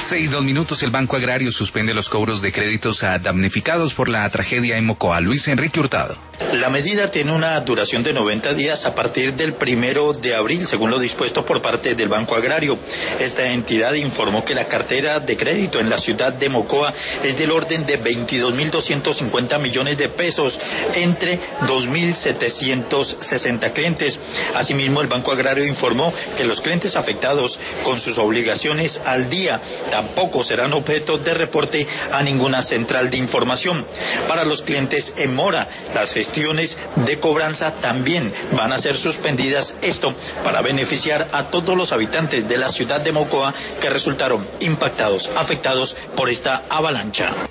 6:02, el Banco Agrario suspende los cobros de créditos a damnificados por la tragedia en Mocoa. Luis Enrique Hurtado. La medida tiene una duración de 90 días a partir del 1 de abril, según lo dispuesto por parte del Banco Agrario. Esta entidad informó que la cartera de crédito en la ciudad de Mocoa es del orden de 22.250 millones de pesos entre 2.760 clientes. Asimismo, el Banco Agrario informó que los clientes afectados con sus obligaciones al día tampoco serán objeto de reporte a ninguna central de información. Para los clientes en mora, las gestiones de cobranza también van a ser suspendidas, esto para beneficiar a todos los habitantes de la ciudad de Mocoa que resultaron impactados, afectados por esta avalancha.